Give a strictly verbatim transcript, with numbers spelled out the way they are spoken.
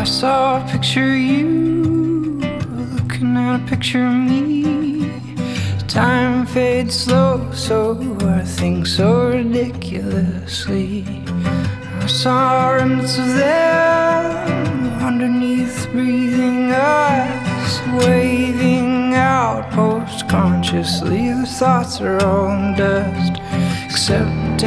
saw a picture of you, looking at a picture of me. Time fades slow, so I think so ridiculously. I saw remnants of them underneath breathing eyes, waving out post-consciously. The thoughts are all dust, except